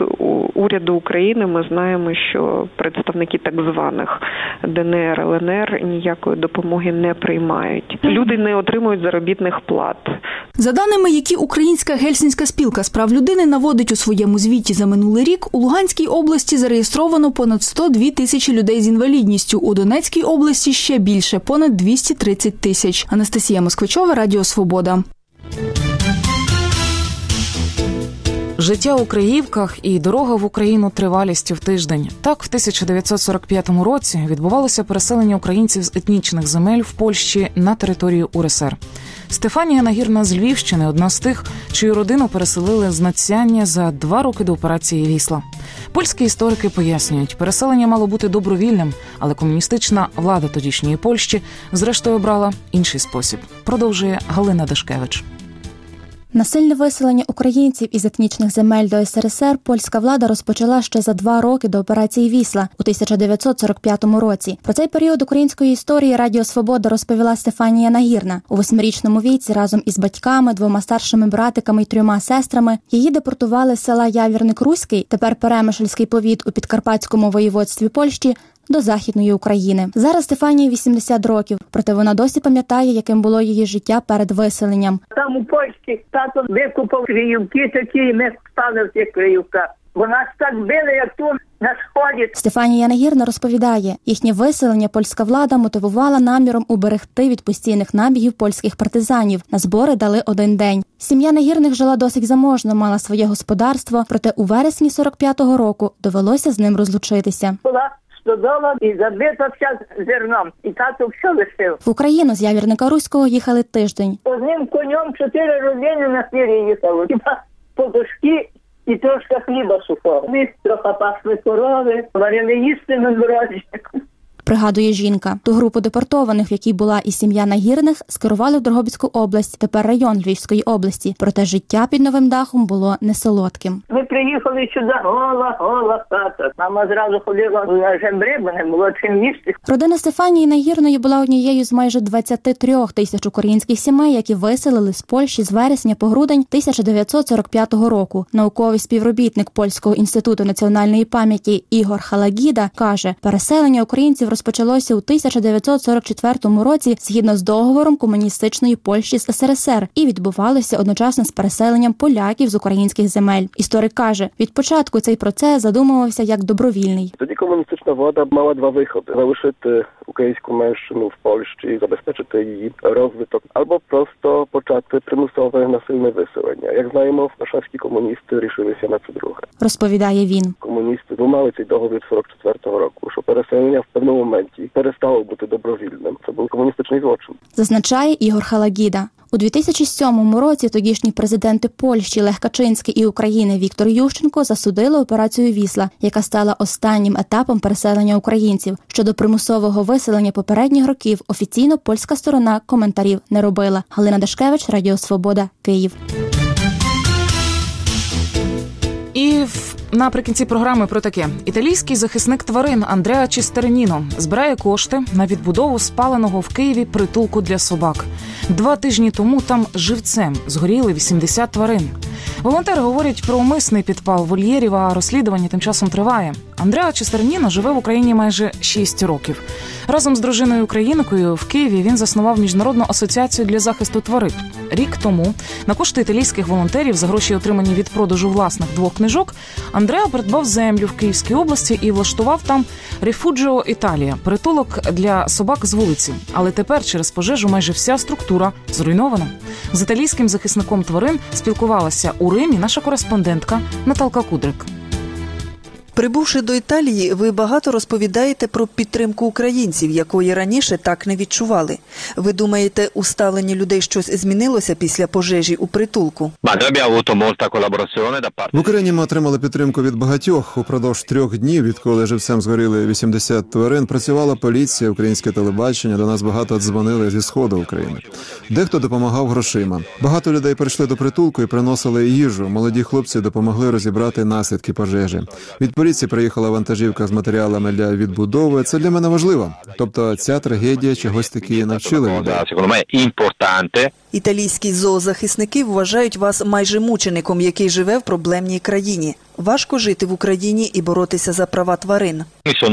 уряду України ми знаємо, що представники так званих Де Ен Ер, Ел Ен Ер ніякої допомоги не приймають. Люди не отримують заробітних плат. За даними, які Українська Гельсінська спілка з прав людини наводить у своєму звіті за минулий рік, у Луганській області зареєстровано понад сто дві тисячі людей з інвалідністю, у Донецькій області ще більше – понад двісті тридцять тисяч. Анастасія Москвичова, Радіо Свобода. Життя у Криївках і дорога в Україну тривалістю в тиждень. Так, в тисяча дев'ятсот сорок п'ятому році відбувалося переселення українців з етнічних земель в Польщі на територію У Ер Ес Ер. Стефанія Нагірна з Львівщини – одна з тих, чию родину переселили з Надсяння за два роки до операції «Вісла». Польські історики пояснюють, переселення мало бути добровільним, але комуністична влада тодішньої Польщі зрештою обрала інший спосіб. Продовжує Галина Дашкевич. Насильне виселення українців із етнічних земель до Ес Ер Ес Ер польська влада розпочала ще за два роки до операції «Вісла» у тисяча дев'ятсот сорок п'ятому році. Про цей період української історії Радіо Свобода розповіла Стефанія Нагірна. У восьмирічному віці разом із батьками, двома старшими братиками й трьома сестрами її депортували з села Явірник-Руський, тепер Перемишльський повіт у Підкарпатському воєводстві Польщі, до Західної України. Зараз Стефанії вісімдесят років, проте вона досі пам'ятає, яким було її життя перед виселенням. Там у Польщі тато викупав криївки такі, і ми стали в цих криївках. Бо нас так били, як тут на сході. Стефанія Нагірна розповідає, їхнє виселення польська влада мотивувала наміром уберегти від постійних набігів польських партизанів. На збори дали один день. Сім'я Нагірних жила досить заможно, мала своє господарство, проте у вересні сорок п'ятого року довелося з ним розлучитися. Була стодола і забита вся зерном. І тато все лишив. В Україну з Явірника Руського їхали тиждень. Одним конем чотири родини на хвилі їхало. Хіба подушки і трошки хліба сухого. Ми трохи пасли корови, варили їсти на дорозі. Пригадує жінка. Ту групу депортованих, в якій була і сім'я Нагірних, скерували в Дрогобицьку область, тепер район Львівської області. Проте життя під новим дахом було не солодким. Ми приїхали сюди, гола, гола хата. Мама зразу ходила на жембри, бо не було чим їсти. Родина Стефанії Нагірної була однією з майже двадцяти трьох тисяч українських сімей, які виселили з Польщі з вересня по грудень тисяча дев'ятсот сорок п'ятого року. Науковий співробітник Польського інституту національної пам'яті Ігор Халагіда каже, переселення українців розпочалося у тисяча дев'ятсот сорок четвертому році згідно з договором комуністичної Польщі з Ес Ер Ес Ер і відбувалося одночасно з переселенням поляків з українських земель. Історик каже, від початку цей процес задумувався як добровільний. Тоді комуністична влада мала два виходи: залишити українську меншину в Польщі і забезпечити її розвиток, або просто почати примусове насильне виселення. Як знаємо, варшавські комуністи рішилися на це друге. Розповідає він. Комуністи зламали цей договір сорок четвертого року, що переселення в певному моменті перестало бути добровільним. Це був комуністичний злочин. Зазначає Ігор Халагіда. У дві тисячі сьомому році тодішні президенти Польщі Лех Качинський і України Віктор Ющенко засудили операцію «Вісла», яка стала останнім етапом переселення українців. Щодо примусового виселення попередніх років офіційно польська сторона коментарів не робила. Галина Дашкевич, Радіо Свобода, Київ. І наприкінці програми про таке. Італійський захисник тварин Андреа Чістерніно збирає кошти на відбудову спаленого в Києві притулку для собак. Два тижні тому там живцем згоріли вісімдесят тварин. Волонтери говорять про умисний підпал вольєрів, а розслідування тим часом триває. Андреа Чістерніно живе в Україні майже шість років. Разом з дружиною-українкою в Києві він заснував Міжнародну асоціацію для захисту тварин. Рік тому на кошти італійських волонтерів за гроші, отримані від продажу власних двох книжок, Андреа придбав землю в Київській області і влаштував там Рефуджіо Італія – притулок для собак з вулиці. Але тепер через пожежу майже вся структура зруйнована. З італійським захисником тварин спілкувалася у Римі наша кореспондентка Наталка Кудрик. Прибувши до Італії, ви багато розповідаєте про підтримку українців, якої раніше так не відчували. Ви думаєте, у ставленні людей щось змінилося після пожежі у притулку? В Україні ми отримали підтримку від багатьох. Упродовж трьох днів, відколи живцем згоріли вісімдесят тварин, працювала поліція, українське телебачення, до нас багато дзвонили зі сходу України. Дехто допомагав грошима. Багато людей прийшли до притулку і приносили їжу. Молоді хлопці допомогли розібрати наслідки пожежі. Від поліції приїхала вантажівка з матеріалами для відбудови. Це для мене важливо. Тобто ця трагедія чогось таки навчила людей. Італійські зоозахисники вважають вас майже мучеником, який живе в проблемній країні. важко жити в Україні і боротися за права тварин.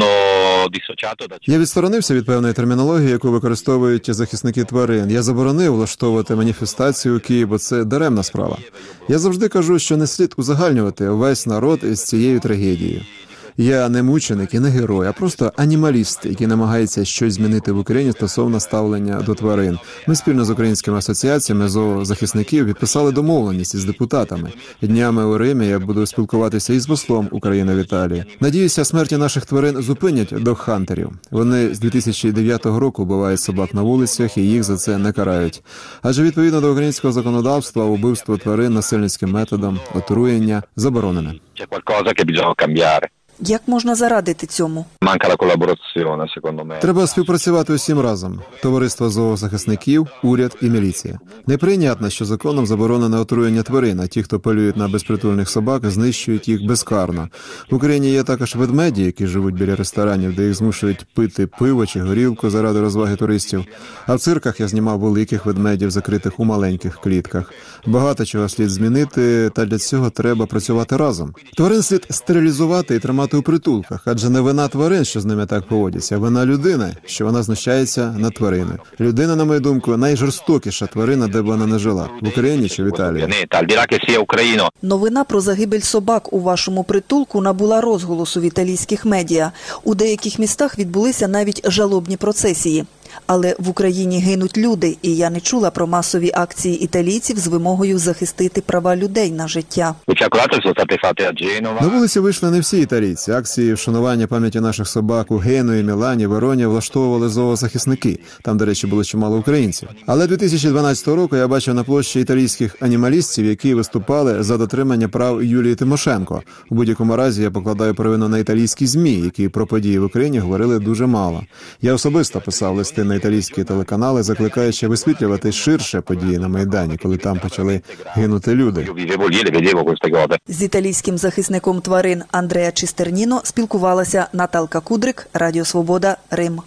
Я відсторонився від певної термінології, яку використовують захисники тварин. Я заборонив влаштовувати маніфестацію у Києві, бо це даремна справа. Я завжди кажу, що не слід узагальнювати весь народ із цією трагедією. Я не мученик і не герой, а просто анімаліст, який намагається щось змінити в Україні стосовно ставлення до тварин. Ми спільно з українськими асоціаціями зоозахисників підписали домовленість із депутатами. Днями у Римі я буду спілкуватися із послом України в Італії. Надіюся, смерті наших тварин зупинять догхантерів. Вони з дві тисячі дев'ятого року вбивають собак на вулицях і їх за це не карають. Адже відповідно до українського законодавства вбивство тварин насильницьким методом, отруєння заборонене. Як можна зарадити цьому? Треба співпрацювати усім разом. Товариство зоозахисників, уряд і міліція. Неприйнятно, що законом заборонене отруєння тварин, а ті, хто полюють на безпритульних собак, знищують їх безкарно. В Україні є також ведмеді, які живуть біля ресторанів, де їх змушують пити пиво чи горілку заради розваги туристів. А в цирках я знімав великих ведмедів, закритих у маленьких клітках. Багато чого слід змінити, та для цього треба працювати разом. Тварин слід стерилізувати і тримати у притулках, адже не вина тварин, що з ними так поводяться, а вина людини, що вона знущається над твариною. Людина, на мою думку, найжорстокіша тварина, де б вона не жила. В Україні чи в Італії. Новина про загибель собак у вашому притулку набула розголосу в італійських медіа. У деяких містах відбулися навіть жалобні процесії. Але в Україні гинуть люди, і я не чула про масові акції італійців з вимогою захистити права людей на життя. На вулиці вийшли не всі італійці. Акції вшанування пам'яті наших собак у Генуї, Мілані, Вероні влаштовували зоозахисники. Там, до речі, було чимало українців. Але дві тисячі дванадцятого року я бачив на площі італійських анімалістів, які виступали за дотримання прав Юлії Тимошенко. У будь-якому разі я покладаю провину на італійські ЗМІ, які про події в Україні говорили дуже мало. Я особисто писав листи на італійські телеканали, закликаючи висвітлювати ширше події на Майдані, коли там почали гинути люди. З італійським захисником тварин Андреа Чистерніно спілкувалася Наталка Кудрик, Радіо Свобода, Рим.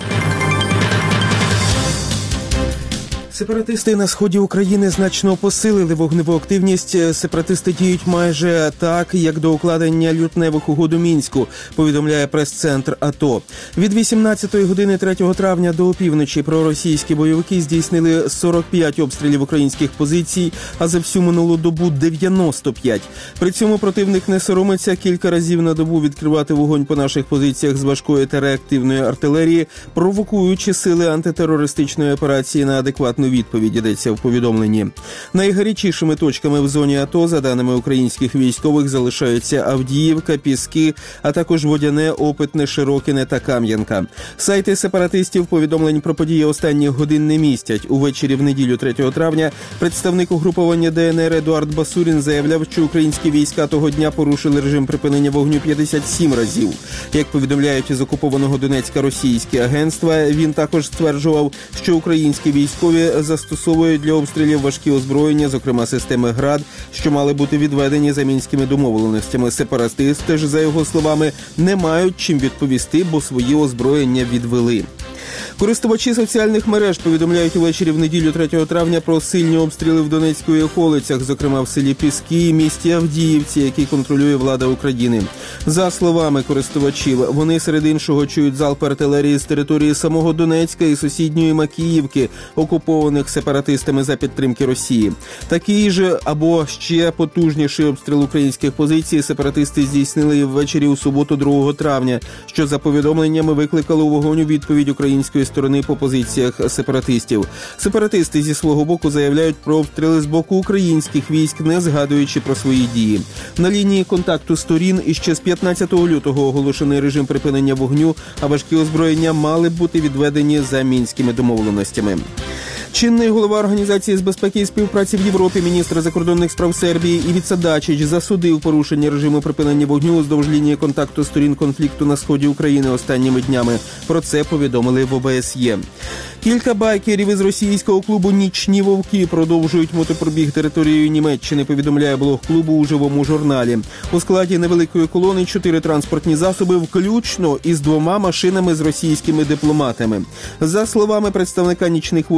Сепаратисти на сході України значно посилили вогневу активність. Сепаратисти діють майже так, як до укладення лютневих угод у Мінську, повідомляє прес-центр АТО. Від вісімнадцятої години третього травня до опівночі проросійські бойовики здійснили сорок п'ять обстрілів українських позицій, а за всю минулу добу дев'яносто п'ять. При цьому противник не соромиться кілька разів на добу відкривати вогонь по наших позиціях з важкої та реактивної артилерії, провокуючи сили антитерористичної операції на адекватну відповідь, йдеться в повідомленні. Найгарячішими точками в зоні АТО, за даними українських військових, залишаються Авдіївка, Піски, а також Водяне, Опитне, Широкине та Кам'янка. Сайти сепаратистів повідомлень про події останніх годин не містять. Увечері в неділю третього травня представник угруповання ДНР Едуард Басурін заявляв, що українські війська того дня порушили режим припинення вогню п'ятдесят сім разів. Як повідомляють із окупованого Донецька російські агентства, він також стверджував, що українські військові застосовують для обстрілів важкі озброєння, зокрема системи «Град», що мали бути відведені за мінськими домовленостями. Сепаратисти ж, за його словами, не мають чим відповісти, бо свої озброєння відвели. Користувачі соціальних мереж повідомляють увечері в неділю третього травня про сильні обстріли в Донецької околицях, зокрема в селі Піски і місті Авдіївці, які контролює влада України. За словами користувачів, вони серед іншого чують залп артилерії з території самого Донецька і сусідньої Макіївки, окупованих сепаратистами за підтримки Росії. Такий же або ще потужніший обстріл українських позицій сепаратисти здійснили і ввечері у суботу другого травня, що за повідомленнями викликало у вогонь у відповідь української сторони по позиціях сепаратистів. Сепаратисти зі свого боку заявляють про обстріли з боку українських військ, не згадуючи про свої дії. На лінії контакту сторін іще з п'ятнадцятого лютого оголошений режим припинення вогню, а важкі озброєння мали б бути відведені за мінськими домовленостями. Чинний голова Організації з безпеки і співпраці в Європі, міністр закордонних справ Сербії Івіца Дачич засудив порушення режиму припинення вогню уздовж лінії контакту сторін конфлікту на сході України останніми днями. Про це повідомили в О Б С Є. Кілька байкерів із російського клубу «Нічні вовки» продовжують мотопробіг територією Німеччини, повідомляє блог клубу у живому журналі. У складі невеликої колони чотири транспортні засоби, включно із двома машинами з російськими дипломатами. За словами представника «Нічних вовків»,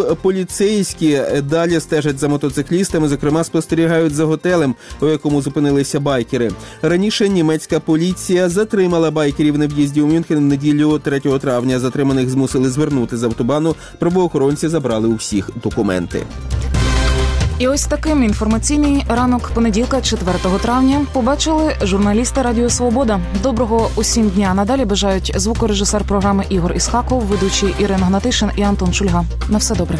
часу поліцейські далі стежать за мотоциклістами, зокрема спостерігають за готелем, у якому зупинилися байкери. Раніше німецька поліція затримала байкерів на в'їзді у Мюнхен в неділю третього травня. Затриманих змусили звернути з автобану, правоохоронці забрали у всіх документи. І ось таким інформаційний ранок понеділка, четвертого травня, побачили журналісти Радіо Свобода. Доброго усім дня. Надалі бажають звукорежисер програми Ігор Ісхаков, ведучі Ірина Гнатишин і Антон Шульга. На все добре.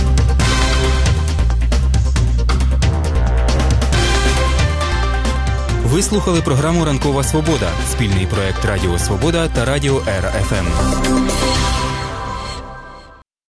Ви слухали програму «Ранкова Свобода» – спільний проект Радіо Свобода та Радіо Ера Еф Ем.